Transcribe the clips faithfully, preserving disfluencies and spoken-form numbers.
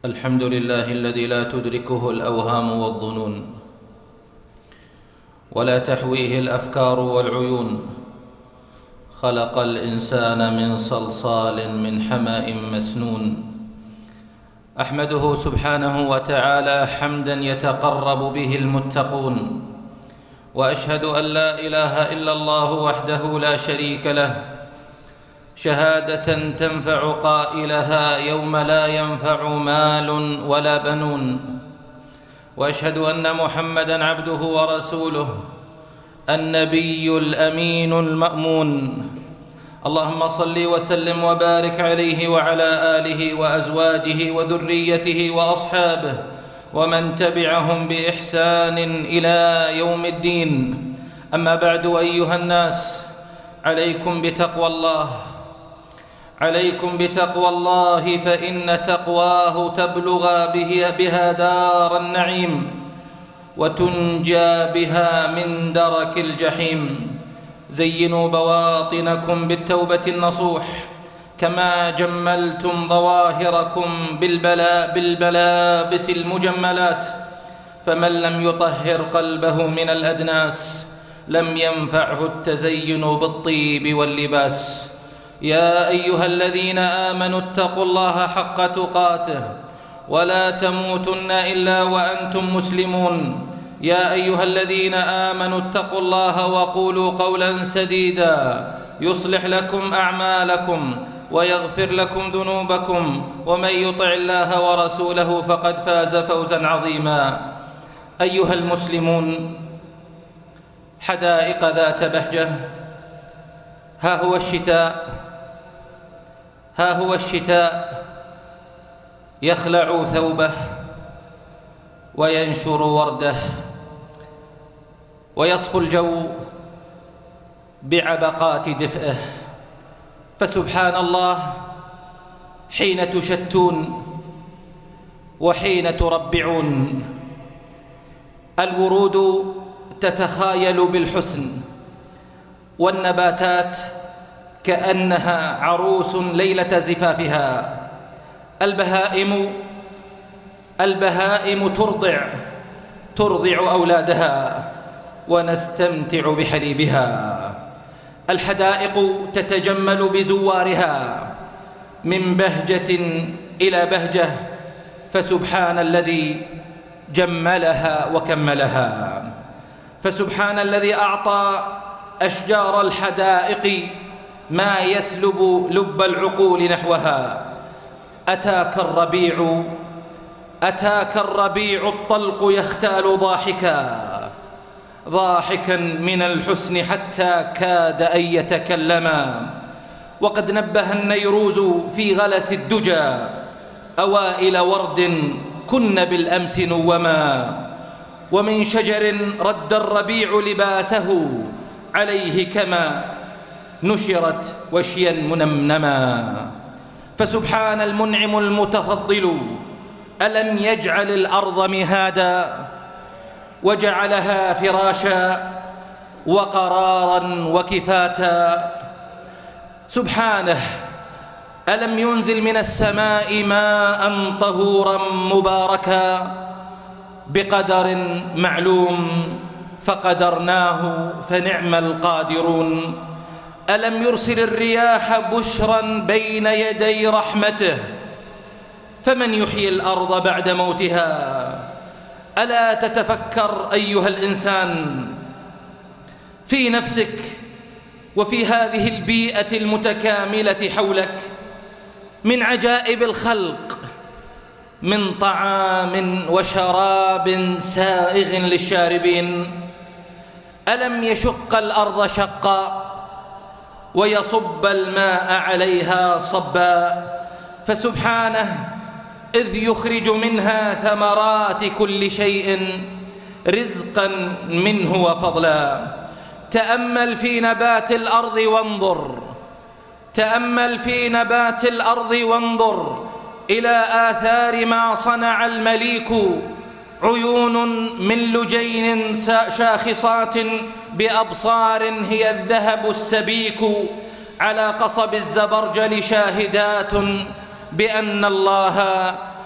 الحمد لله الذي لا تدركه الأوهام والظنون ولا تحويه الأفكار والعيون. خلق الإنسان من صلصال من حماء مسنون. أحمده سبحانه وتعالى حمدا يتقرب به المتقون، وأشهد أن لا إله إلا الله وحده لا شريك له، شهادة تنفع قائلها يوم لا ينفع مال ولا بنون. وأشهد أن محمدًا عبده ورسوله النبي الأمين المأمون. اللهم صل وسلم وبارك عليه وعلى آله وأزواجه وذريته وأصحابه ومن تبعهم بإحسان إلى يوم الدين. أما بعد، أيها الناس، عليكم بتقوى الله، عليكم بتقوى الله، فإن تقواه تبلغ بها دار النعيم وتنجى بها من درك الجحيم. زينوا بواطنكم بالتوبة النصوح، كما جملتم ظواهركم بالبلا بالبلابس المجملات. فمن لم يطهر قلبه من الأدناس لم ينفعه التزين بالطيب واللباس. يا أيها الذين آمنوا اتقوا الله حق تقاته ولا تموتن إلا وأنتم مسلمون. يا أيها الذين آمنوا اتقوا الله وقولوا قولا سديدا يصلح لكم أعمالكم ويغفر لكم ذنوبكم، ومن يطع الله ورسوله فقد فاز فوزا عظيما. أيها المسلمون، حدائق ذات بهجة، ها هو الشتاء، ها هو الشتاء يخلع ثوبه وينشر ورده ويصفو الجو بعبقات دفئه. فسبحان الله، حين تشتون وحين تربعون. الورود تتخايل بالحسن، والنباتات كأنها عروس ليلة زفافها. البهائم البهائم ترضع ترضع أولادها ونستمتع بحليبها. الحدائق تتجمل بزوارها من بهجة إلى بهجة، فسبحان الذي جملها وكملها. فسبحان الذي أعطى أشجار الحدائق ما يسلب لب العقول نحوها. أتاك الربيع أتاك الربيع الطلق يختال ضاحكا ضاحكا من الحسن حتى كاد أن يتكلما. وقد نبه النيروز في غلس الدجى أوائل ورد كن بالأمس نوما. ومن شجر رد الربيع لباسه عليه كما نشرت وشيا منمنما. فسبحان المنعم المتفضل، ألم يجعل الأرض مهادا وجعلها فراشا وقرارا وكفاتا. سبحانه، ألم ينزل من السماء ماء طهورا مباركا بقدر معلوم فقدرناه فنعم القادرون. ألم يرسل الرياح بشرا بين يدي رحمته، فمن يحيي الأرض بعد موتها. ألا تتفكر أيها الإنسان في نفسك وفي هذه البيئة المتكاملة حولك من عجائب الخلق، من طعام وشراب سائغ للشاربين. ألم يشق الأرض شقا ويصب الماء عليها صبا. فسبحانه، إذ يخرج منها ثمرات كل شيء رزقا منه وفضلا. تأمل في نبات الأرض وانظر تأمل في نبات الأرض وانظر إلى آثار ما صنع المليك. عيون من لجين شاخصات بأبصار هي الذهب السبيك، على قصب الزبرجل شاهدات بأن الله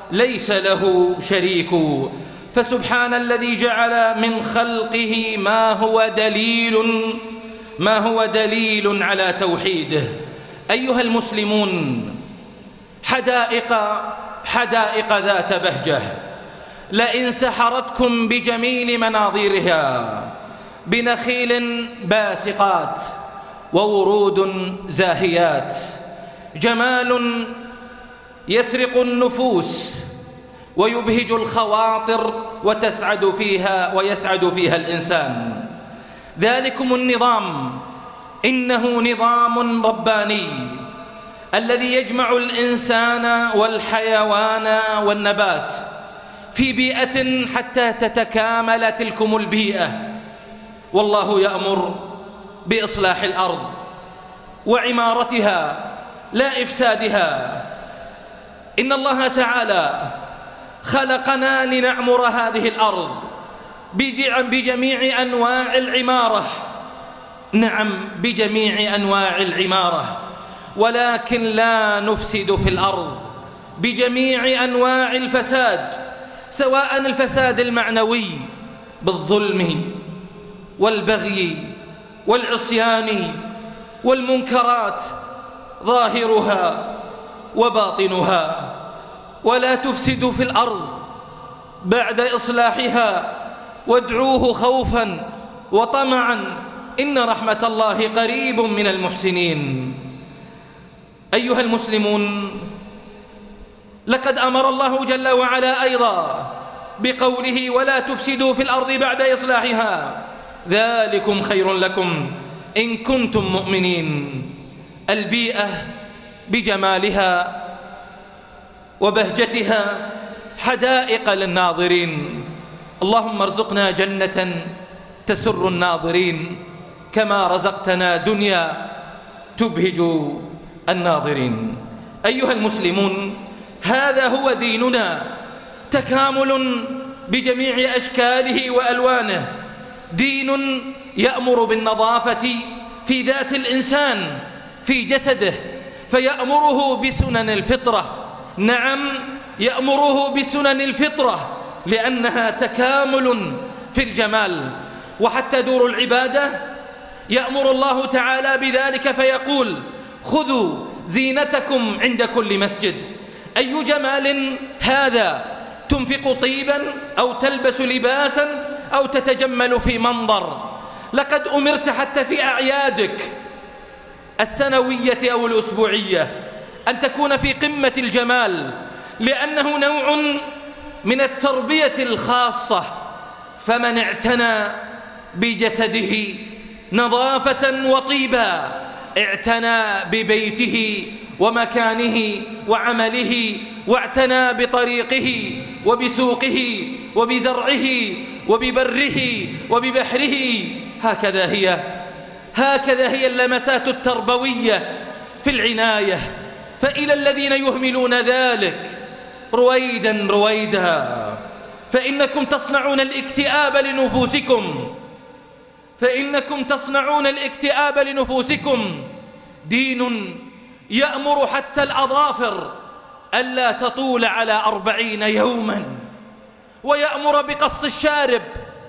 ليس له شريك. فسبحان الذي جعل من خلقه ما هو دليل ما هو دليل على توحيده. أيها المسلمون، حدائق حدائق ذات بهجة لئن سحرتكم بجميل مناظرها، بنخيل باسقات وورود زاهيات، جمال يسرق النفوس ويبهج الخواطر وتسعد فيها ويسعد فيها الإنسان. ذلكم النظام إنه نظام رباني الذي يجمع الإنسان والحيوان والنبات في بيئة حتى تتكامل تلكم البيئة. والله يأمر بإصلاح الأرض وعمارتها لا إفسادها. إن الله تعالى خلقنا لنعمر هذه الأرض بجميع أنواع العمارة، نعم بجميع أنواع العمارة، ولكن لا نفسد في الأرض بجميع أنواع الفساد، سواء الفساد المعنوي بالظلم والبغي والعصيان والمنكرات ظاهرها وباطنها، ولا تفسدوا في الأرض بعد إصلاحها وادعوه خوفا وطمعا إن رحمة الله قريب من المحسنين. أيها المسلمون، لقد أمر الله جل وعلا أيضا بقوله ولا تفسدوا في الأرض بعد إصلاحها ذلكم خير لكم إن كنتم مؤمنين. البيئة بجمالها وبهجتها حدائق للناظرين. اللهم ارزقنا جنة تسر الناظرين كما رزقتنا دنيا تبهج الناظرين. أيها المسلمون، هذا هو ديننا، تكامل بجميع أشكاله وألوانه، دين يأمر بالنظافة في ذات الإنسان في جسده، فيأمره بسنن الفطرة. نعم، يأمره بسنن الفطرة لأنها تكامل في الجمال. وحتى دور العبادة يأمر الله تعالى بذلك فيقول خذوا زينتكم عند كل مسجد. أي جمال هذا؟ تنفق طيبا أو تلبس لباسا أو تتجمل في منظر. لقد أمرت حتى في أعيادك السنوية أو الأسبوعية أن تكون في قمة الجمال، لأنه نوع من التربية الخاصة. فمن اعتنى بجسده نظافة وطيبا اعتنى ببيته ومكانه وعمله، واعتنى بطريقه وبسوقه وبزرعه وببره وببحره. هكذا هي هكذا هي اللمسات التربوية في العناية. فإلى الذين يهملون ذلك رويدا رويدا فإنكم تصنعون الاكتئاب لنفوسكم فإنكم تصنعون الاكتئاب لنفوسكم. دين يأمر حتى الأظافر ألا تطول على أربعين يوما، ويأمر بقص الشارب،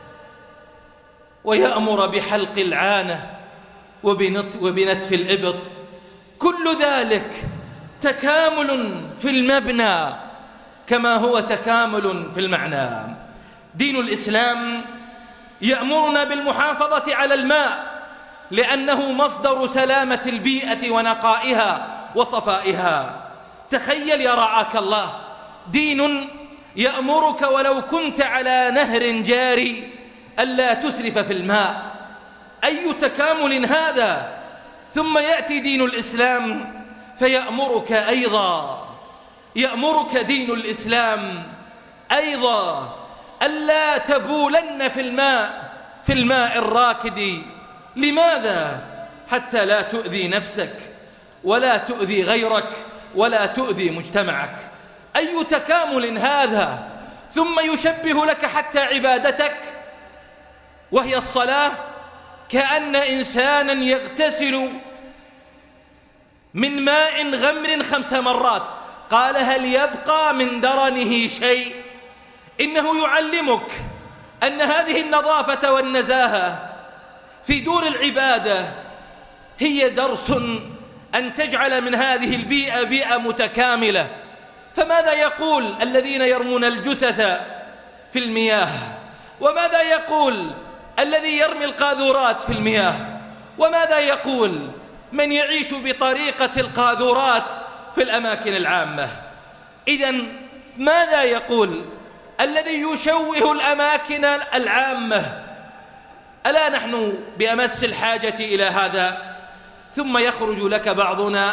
ويأمر بحلق العانة وبنتف الإبط. كل ذلك تكامل في المبنى كما هو تكامل في المعنى. دين الإسلام يأمرنا بالمحافظة على الماء لأنه مصدر سلامة البيئة ونقائها وصفائها. تخيل يا رعاك الله، دين يأمرك ولو كنت على نهر جاري ألا تسرف في الماء. أي تكامل هذا! ثم يأتي دين الإسلام فيأمرك أيضا يأمرك دين الإسلام أيضا ألا تبولن في الماء في الماء الراكد. لماذا؟ حتى لا تؤذي نفسك ولا تؤذي غيرك ولا تؤذي مجتمعك. أي تكامل هذا! ثم يشبه لك حتى عبادتك وهي الصلاة كأن إنسانا يغتسل من ماء غمر خمس مرات. قال هل يبقى من درنه شيء؟ إنه يعلمك أن هذه النظافة والنزاهة في دور العبادة هي درس أن تجعل من هذه البيئة بيئة متكاملة. فماذا يقول الذين يرمون الجثث في المياه؟ وماذا يقول الذي يرمي القاذورات في المياه؟ وماذا يقول من يعيش بطريقة القاذورات في الأماكن العامة؟ إذن ماذا يقول الذي يشوه الأماكن العامة؟ ألا نحن بأمس الحاجة إلى هذا؟ ثم يخرج لك بعضنا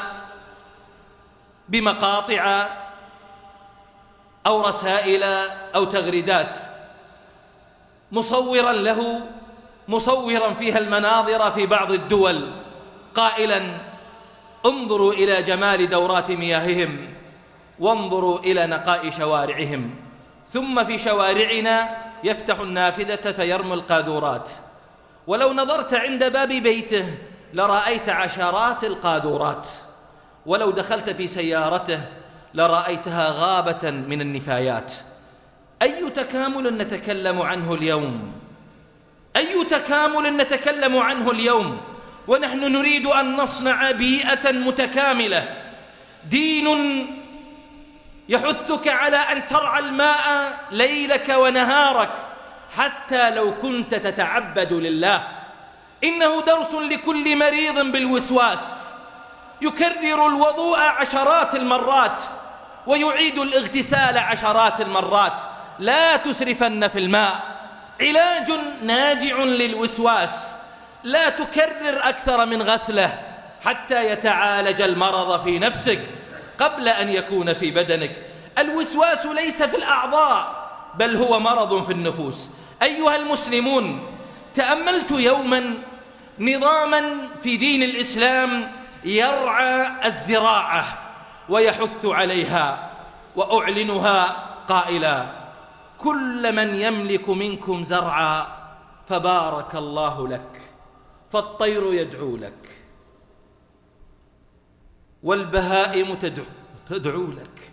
بمقاطع أو رسائل أو تغريدات مصورا له مصورا فيها المناظر في بعض الدول قائلا انظروا إلى جمال دورات مياههم وانظروا إلى نقاء شوارعهم، ثم في شوارعنا يفتح النافذة فيرمي القاذورات، ولو نظرت عند باب بيته لرأيت عشرات القاذورات، ولو دخلت في سيارته لرأيتها غابة من النفايات. أي تكامل نتكلم عنه اليوم؟ أي تكامل نتكلم عنه اليوم ونحن نريد أن نصنع بيئة متكاملة؟ دين يحثك على أن ترعى الماء ليلك ونهارك حتى لو كنت تتعبد لله. إنه درس لكل مريض بالوسواس، يكرر الوضوء عشرات المرات ويعيد الاغتسال عشرات المرات. لا تسرفن في الماء، علاج ناجع للوسواس. لا تكرر أكثر من غسلة حتى يتعالج المرض في نفسك قبل أن يكون في بدنك. الوسواس ليس في الأعضاء بل هو مرض في النفوس. أيها المسلمون، تأملت يوما نظاما في دين الإسلام يرعى الزراعة ويحث عليها، وأعلنها قائلا: كل من يملك منكم زرعا فبارك الله لك، فالطير يدعو لك والبهائم تدعو, تدعو لك،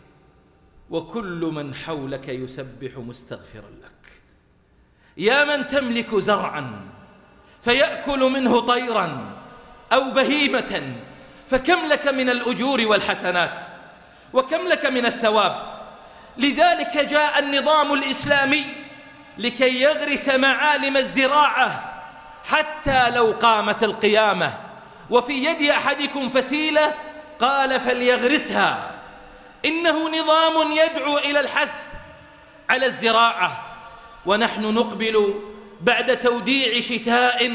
وكل من حولك يسبح مستغفرا لك. يا من تملك زرعا فيأكل منه طيرا أو بهيمة، فكم لك من الأجور والحسنات وكم لك من الثواب. لذلك جاء النظام الإسلامي لكي يغرس معالم الزراعة حتى لو قامت القيامة وفي يد أحدكم فسيلة قال فليغرسها. إنه نظام يدعو إلى الحث على الزراعة، ونحن نقبل بعد توديع شتاء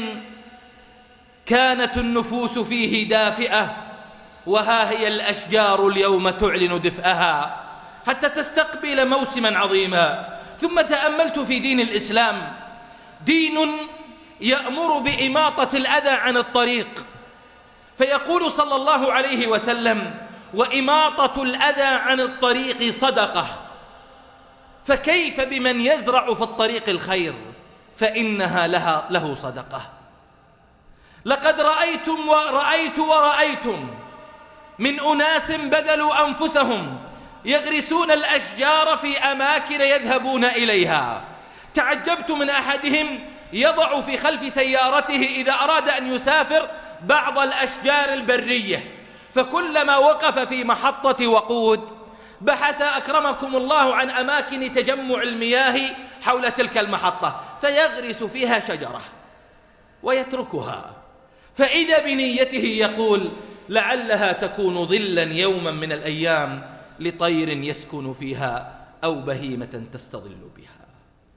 كانت النفوس فيه دافئة، وها هي الأشجار اليوم تعلن دفئها حتى تستقبل موسما عظيما. ثم تأملت في دين الإسلام، دين يأمر بإماطة الأذى عن الطريق، فيقول صلى الله عليه وسلم: وإماطة الأذى عن الطريق صدقة. فكيف بمن يزرع في الطريق الخير فإنها لها له صدقة. لقد رأيتم ورأيت ورأيتم من أناس بذلوا أنفسهم يغرسون الأشجار في أماكن يذهبون إليها. تعجبت من أحدهم يضع في خلف سيارته إذا أراد أن يسافر بعض الأشجار البرية، فكلما وقف في محطة وقود بحث أكرمكم الله عن أماكن تجمع المياه حول تلك المحطة فيغرس فيها شجرة ويتركها، فإذا بنيته يقول: لعلها تكون ظلا يوما من الأيام لطير يسكن فيها أو بهيمة تستظل بها.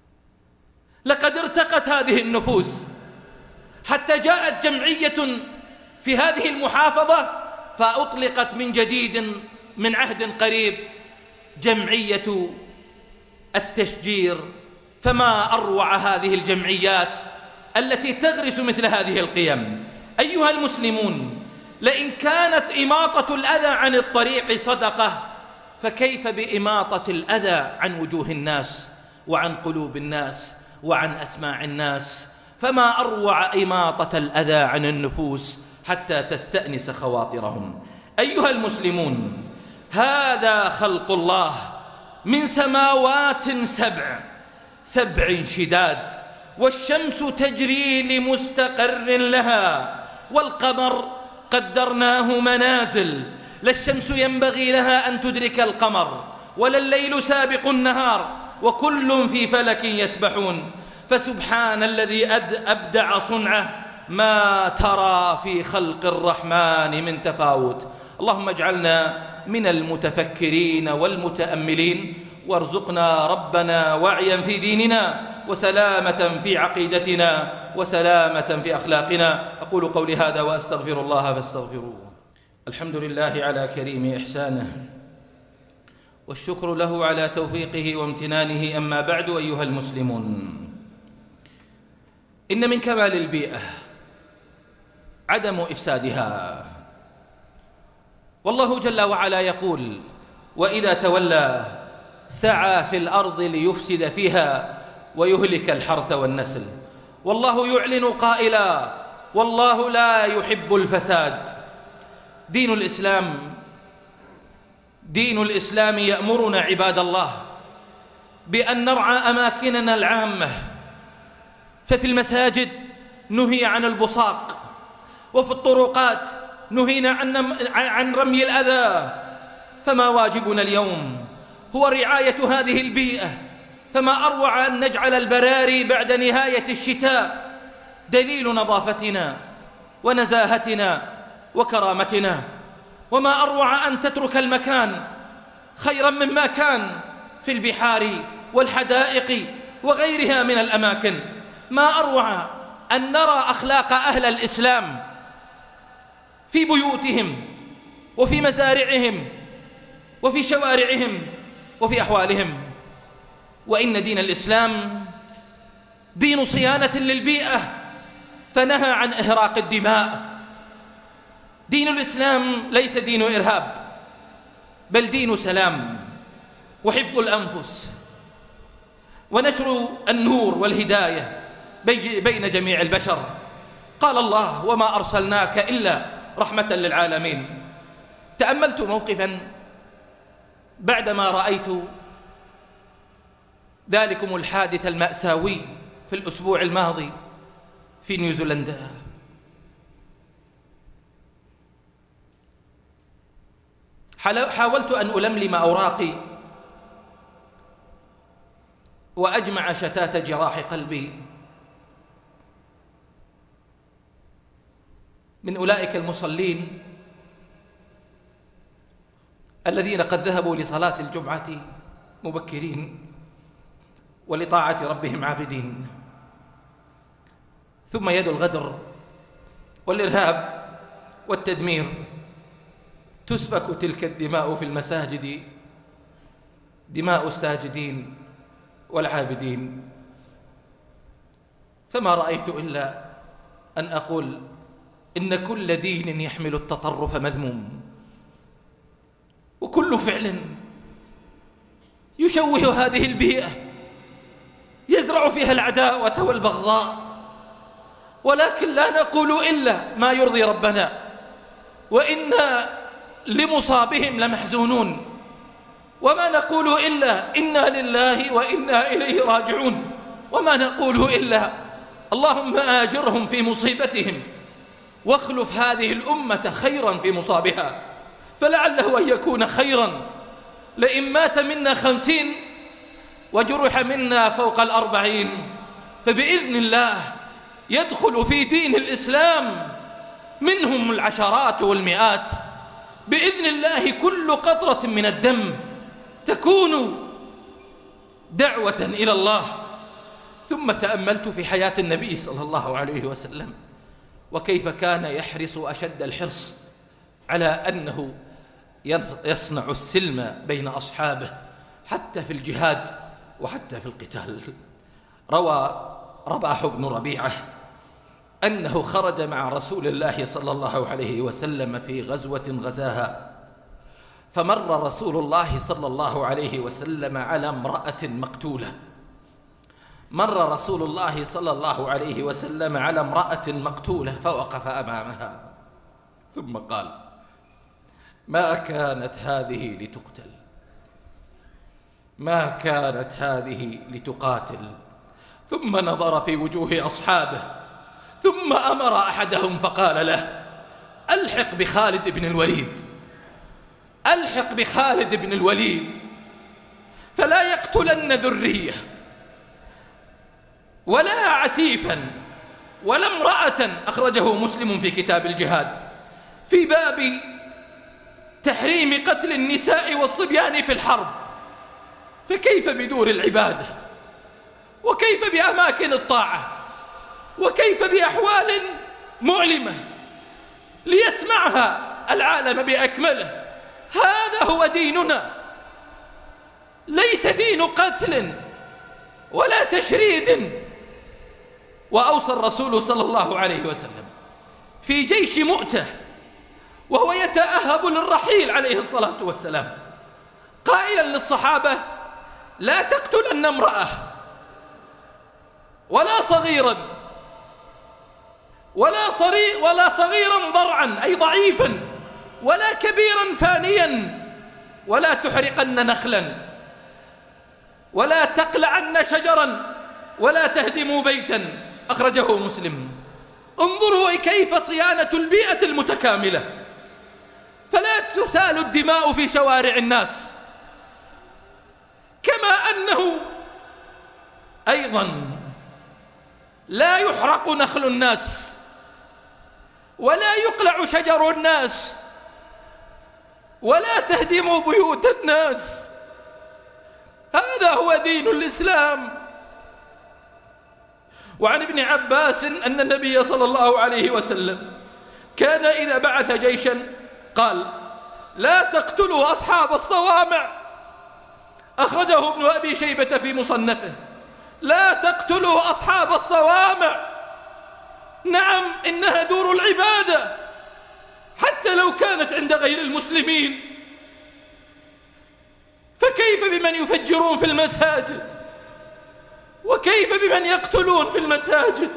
لقد ارتقت هذه النفوس حتى جاءت جمعية في هذه المحافظة فأطلقت من جديد من عهد قريب جمعية التشجير. فما أروع هذه الجمعيات التي تغرس مثل هذه القيم. أيها المسلمون، لئن كانت إماطة الأذى عن الطريق صدقة، فكيف بإماطة الأذى عن وجوه الناس وعن قلوب الناس وعن أسماع الناس؟ فما أروع إماطة الأذى عن النفوس حتى تستأنس خواطرهم. أيها المسلمون، هذا خلق الله من سماوات سبع سبع شداد، والشمس تجري لمستقر لها، والقمر قدرناه منازل، لا الشمس ينبغي لها أن تدرك القمر ولا الليل سابق النهار، وكل في فلك يسبحون. فسبحان الذي أبدع صنعه، ما ترى في خلق الرحمن من تفاوت. اللهم اجعلنا من المتفكرين والمتأملين، وارزقنا ربنا وعيا في ديننا، وسلامة في عقيدتنا، وسلامة في أخلاقنا. أقول قولي هذا وأستغفر الله فاستغفروه. الحمد لله على كريم إحسانه، والشكر له على توفيقه وامتنانه. أما بعد، أيها المسلمون، إن من كمال البيئة عدم إفسادها، والله جل وعلا يقول: وإذا تولى سعى في الأرض ليفسد فيها ويهلك الحرث والنسل. والله يعلن قائلا: والله لا يحب الفساد. دين الإسلام دين الإسلام يأمرنا عباد الله بأن نرعى أماكننا العامة، ففي المساجد نهي عن البصاق، وفي الطرقات نهينا عن رمي الأذى. فما واجبنا اليوم هو رعاية هذه البيئة، فما أروع أن نجعل البراري بعد نهاية الشتاء دليل نظافتنا ونزاهتنا وكرامتنا، وما أروع أن تترك المكان خيرا مما كان في البحار والحدائق وغيرها من الأماكن. ما أروع أن نرى أخلاق أهل الإسلام في بيوتهم وفي مزارعهم وفي شوارعهم وفي أحوالهم. وإن دين الإسلام دين صيانة للبيئة، فنهى عن إهراق الدماء. دين الإسلام ليس دين إرهاب، بل دين سلام وحفظ الأنفس ونشر النور والهداية بين جميع البشر. قال الله: وما أرسلناك إلا رحمة للعالمين. تأملت موقفا بعدما رأيت ذلكم الحادث المأساوي في الأسبوع الماضي في نيوزيلندا. حاولت أن ألملم أوراقي وأجمع شتات جراح قلبي من أولئك المصلين الذين قد ذهبوا لصلاة الجمعة مبكرين ولطاعة ربهم عابدين، ثم يد الغدر والإرهاب والتدمير تسفك تلك الدماء في المساجد، دماء الساجدين والعابدين. فما رأيت إلا أن أقول: إن كل دين يحمل التطرف مذموم، وكل فعل يشوه هذه البيئة يزرع فيها العداوة والبغضاء. ولكن لا نقول إلا ما يرضي ربنا، وإنا لمصابهم لمحزونون، وما نقول إلا إنا لله وإنا إليه راجعون، وما نقول إلا اللهم آجرهم في مصيبتهم واخلف هذه الأمة خيرا في مصابها، فلعله أن يكون خيرا. لئن مات منا خمسين وجرح منا فوق الأربعين، فبإذن الله يدخل في دين الإسلام منهم العشرات والمئات. بإذن الله كل قطرة من الدم تكون دعوة إلى الله. ثم تأملت في حياة النبي صلى الله عليه وسلم، وكيف كان يحرص أشد الحرص على أنه يصنع السلم بين أصحابه حتى في الجهاد وحتى في القتال. روى رباح بن ربيعة أنه خرج مع رسول الله صلى الله عليه وسلم في غزوة غزاها، فمر رسول الله صلى الله عليه وسلم على امرأة مقتولة مر رسول الله صلى الله عليه وسلم على امرأة مقتولة فوقف أمامها ثم قال: ما كانت هذه لتقتل، ما كانت هذه لتقاتل. ثم نظر في وجوه أصحابه ثم أمر أحدهم فقال له: ألحق بخالد بن الوليد، ألحق بخالد بن الوليد فلا يقتلن ذرية ولا عسيفا ولا امرأة. أخرجه مسلم في كتاب الجهاد في باب تحريم قتل النساء والصبيان في الحرب. فكيف بدور العبادة، وكيف بأماكن الطاعة، وكيف بأحوال مؤلمة ليسمعها العالم بأكمله؟ هذا هو ديننا، ليس دين قتل ولا تشريد. وأوصى الرسول صلى الله عليه وسلم في جيش مؤتة وهو يتأهب للرحيل عليه الصلاة والسلام قائلا للصحابة: لا تقتلن امرأة ولا صغيرا ولا صري ولا صغيرا ضرعا أي ضعيفا ولا كبيرا فانيا، ولا تحرقن نخلا ولا تقلعن شجرا ولا تهدموا بيتا. أخرجه مسلم. انظروا كيف صيانة البيئة المتكاملة، فلا تسال الدماء في شوارع الناس، كما أنه أيضا لا يحرق نخل الناس ولا يقلع شجر الناس ولا تهدم بيوت الناس. هذا هو دين الإسلام. وعن ابن عباس أن النبي صلى الله عليه وسلم كان إذا بعث جيشا قال: لا تقتلوا أصحاب الصوامع. أخرجه ابن أبي شيبة في مصنفه. لا تقتلوا أصحاب الصوامع. نعم، إنها دور العبادة حتى لو كانت عند غير المسلمين. فكيف بمن يفجرون في المساجد؟ وكيف بمن يقتلون في المساجد؟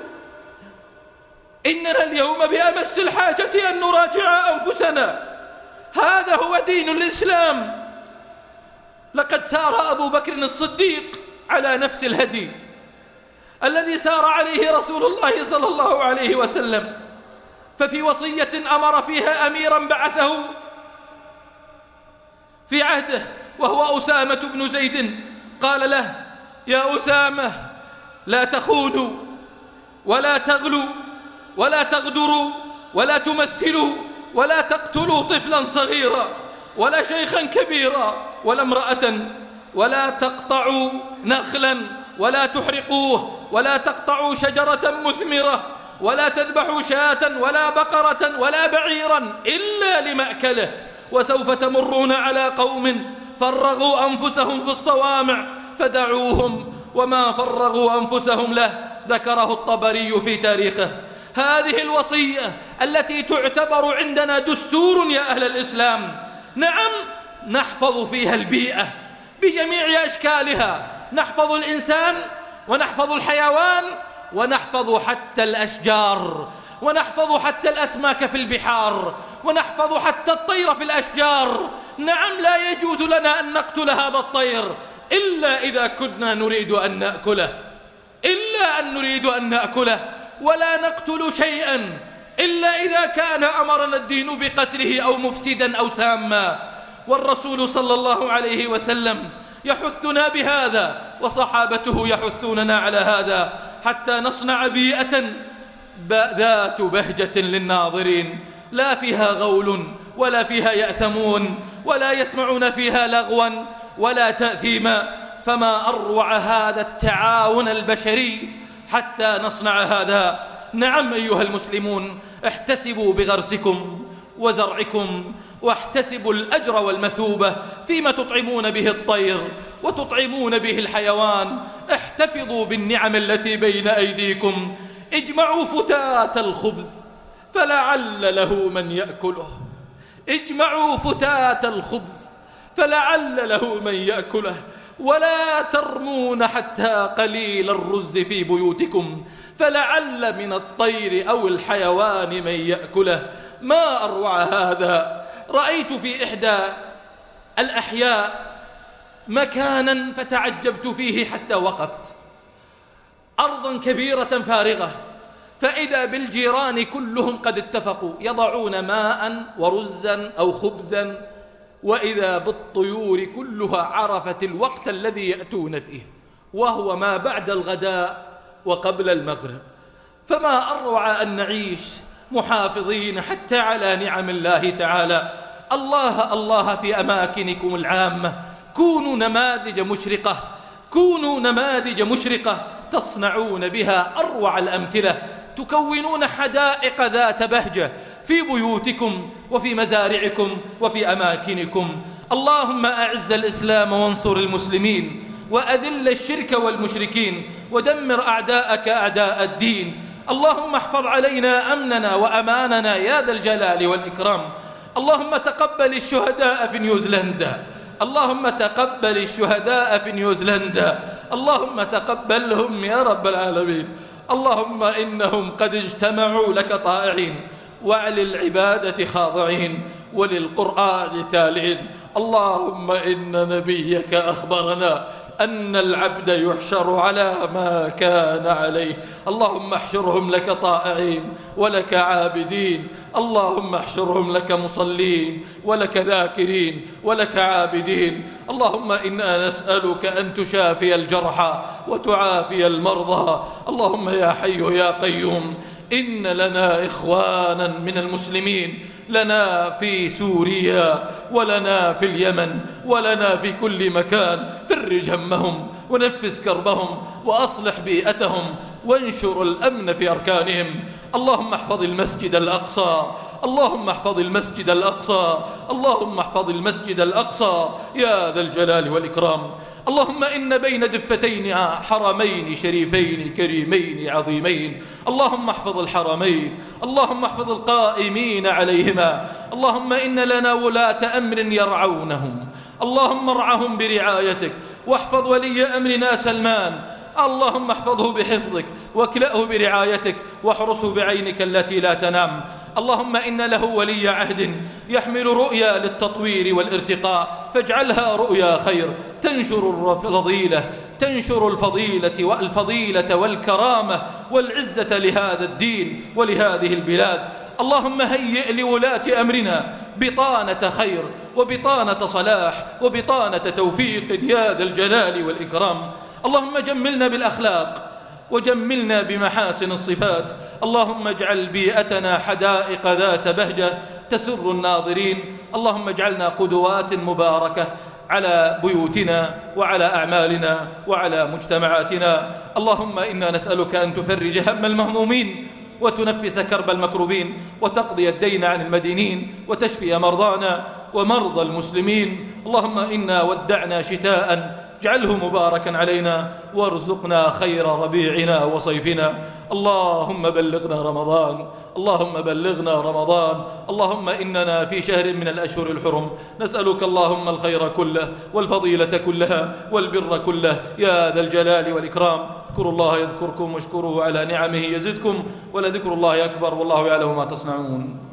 إننا اليوم بأمس الحاجة أن نراجع أنفسنا. هذا هو دين الإسلام. لقد سار أبو بكر الصديق على نفس الهدي الذي سار عليه رسول الله صلى الله عليه وسلم، ففي وصية أمر فيها أميرا بعثه في عهده وهو أسامة بن زيد، قال له: يا أسامة، لا تخونوا ولا تغلوا ولا تغدروا ولا تمثلوا ولا تقتلوا طفلا صغيرا ولا شيخا كبيرا ولا امرأة، ولا تقطعوا نخلا ولا تحرقوه ولا تقطعوا شجرة مثمرة ولا تذبحوا شاة ولا بقرة ولا بعيرا إلا لمأكله، وسوف تمرون على قوم فرغوا أنفسهم في الصوامع فدعوهم وما فرغوا أنفسهم له. ذكره الطبري في تاريخه. هذه الوصية التي تعتبر عندنا دستور يا أهل الإسلام. نعم، نحفظ فيها البيئة بجميع أشكالها، نحفظ الإنسان ونحفظ الحيوان ونحفظ حتى الأشجار ونحفظ حتى الأسماك في البحار ونحفظ حتى الطير في الأشجار. نعم، لا يجوز لنا أن نقتل هذا الطير إلا إذا كنا نريد أن نأكله، إلا أن نريد أن نأكله، ولا نقتل شيئا إلا إذا كان أمرنا الدين بقتله أو مفسدا أو ساما. والرسول صلى الله عليه وسلم يحثنا بهذا، وصحابته يحثوننا على هذا، حتى نصنع بيئة ذات بهجة للناظرين، لا فيها غول ولا فيها يأثمون ولا يسمعون فيها لغوا ولا تأثيما. فما أروع هذا التعاون البشري حتى نصنع هذا. نعم أيها المسلمون، احتسبوا بغرسكم وزرعكم، واحتسبوا الأجر والمثوبة فيما تطعمون به الطير وتطعمون به الحيوان. احتفظوا بالنعم التي بين أيديكم. اجمعوا فتات الخبز فلعل له من يأكله. اجمعوا فتات الخبز فلعل له من يأكله، ولا ترمون حتى قليل الرز في بيوتكم فلعل من الطير أو الحيوان من يأكله. ما أروع هذا. رأيت في إحدى الأحياء مكانا فتعجبت فيه حتى وقفت، أرضا كبيرة فارغة، فإذا بالجيران كلهم قد اتفقوا يضعون ماء ورزا أو خبزا، وإذا بالطيور كلها عرفت الوقت الذي يأتون فيه، وهو ما بعد الغداء وقبل المغرب. فما أروع أن نعيش محافظين حتى على نعم الله تعالى. الله الله في أماكنكم العامة، كونوا نماذج مشرقة، كونوا نماذج مشرقة تصنعون بها أروع الأمثلة، تكونون حدائق ذات بهجة في بيوتكم وفي مزارعكم وفي أماكنكم. اللهم أعز الإسلام وانصر المسلمين، وأذل الشرك والمشركين، ودمر أعداءك أعداء الدين. اللهم احفظ علينا أمننا وأماننا يا ذا الجلال والإكرام. اللهم تقبل الشهداء في نيوزيلندا، اللهم تقبل الشهداء في نيوزيلندا، اللهم تقبلهم يا رب العالمين. اللهم إنهم قد اجتمعوا لك طائعين، وللعبادة خاضعين، وللقرآن تالين. اللهم إن نبيك أخبرنا أن العبد يحشر على ما كان عليه. اللهم احشرهم لك طائعين ولك عابدين، اللهم احشرهم لك مصلين ولك ذاكرين ولك عابدين. اللهم إنا نسألك أن تشافي الجرحى وتعافي المرضى. اللهم يا حي يا قيوم، إن لنا إخوانا من المسلمين، لنا في سوريا ولنا في اليمن ولنا في كل مكان، فرج همهم ونفس كربهم وأصلح بيئتهم وانشر الأمن في أركانهم. اللهم احفظ المسجد الأقصى، اللهم احفظ المسجد الأقصى، اللهم احفظ المسجد الأقصى يا ذا الجلال والإكرام. اللهم إن بين دفتين حرمين شريفين كريمين عظيمين، اللهم احفظ الحرمين، اللهم احفظ القائمين عليهما. اللهم إن لنا ولاة أمر يرعونهم، اللهم ارعهم برعايتك، واحفظ ولي أمرنا سلمان، اللهم احفظه بحفظك، واكلأه برعايتك، واحرسه بعينك التي لا تنام. اللهم إن له ولي عهد يحمل رؤيا للتطوير والارتقاء، فاجعلها رؤيا خير تنشر الفضيلة، تنشر الفضيلة والفضيلة والكرامة والعزة لهذا الدين ولهذه البلاد. اللهم هيئ لولاة أمرنا بطانة خير وبطانة صلاح وبطانة توفيق يا ذا الجلال والإكرام. اللهم جملنا بالأخلاق وجملنا بمحاسن الصفات. اللهم اجعل بيئتنا حدائق ذات بهجة تسر الناظرين. اللهم اجعلنا قدوات مباركة على بيوتنا وعلى أعمالنا وعلى مجتمعاتنا. اللهم إنا نسألك أن تفرج هم المهمومين، وتنفس كرب المكروبين، وتقضي الدين عن المدينين، وتشفي مرضانا ومرضى المسلمين. اللهم إنا ودعنا شتاء اجعله مباركا علينا، وارزقنا خير ربيعنا وصيفنا. اللهم بلغنا رمضان، اللهم بلغنا رمضان. اللهم إننا في شهر من الأشهر الحرم، نسألك اللهم الخير كله والفضيلة كلها والبر كله يا ذا الجلال والإكرام. اذكروا الله يذكركم، واشكروه على نعمه يزدكم، ولذكر الله أكبر، والله يعلم ما تصنعون.